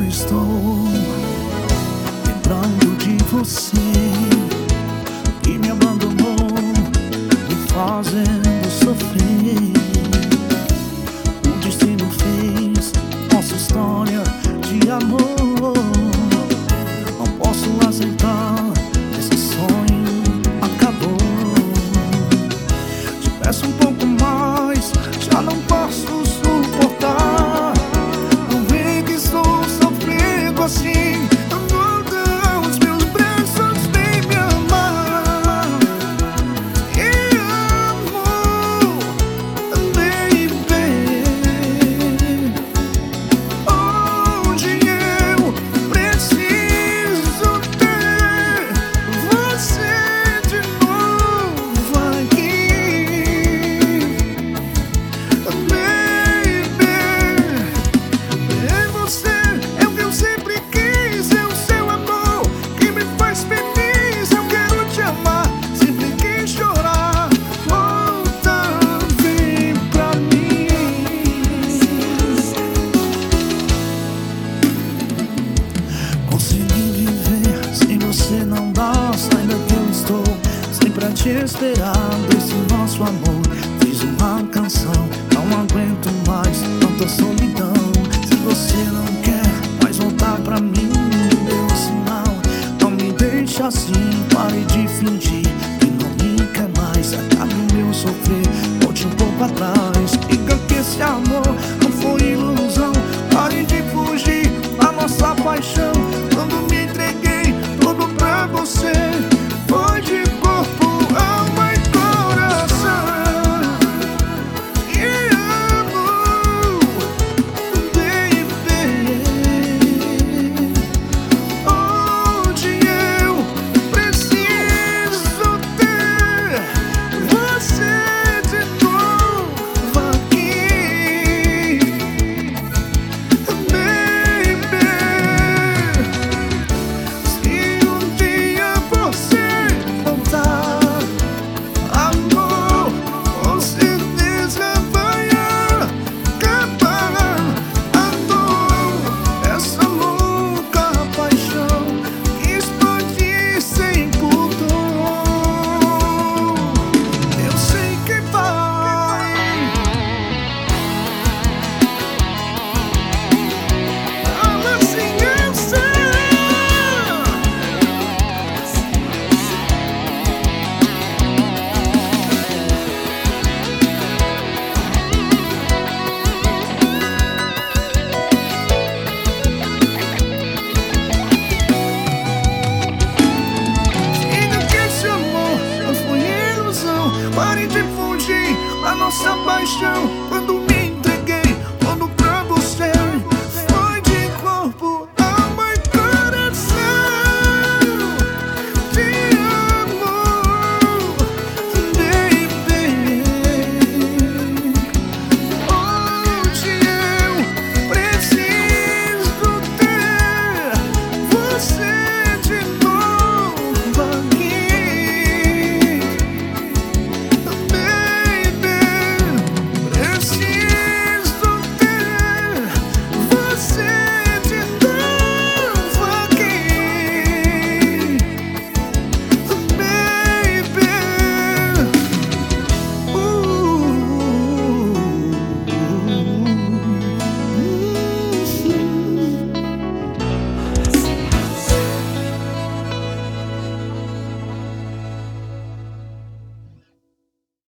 estou lembrando de você, que me abandonou, me fazendo sofrer. O destino fez nossa história de amor. Não posso aceitar, esse sonho acabou. Te peço um pouco mais, já não posso suportar. Não vê que estou sofrendo assim. Os meus braços vêm me amar. E amo, baby. Hoje eu preciso ter você de novo aqui, baby. É você, é o que eu sempre quis, é o seu amor que me faz feliz. Eu quero te amar, sempre quis chorar. Volta, vem pra mim. Consegui viver sem você não dá. Saiba que eu estou sempre a te esperar.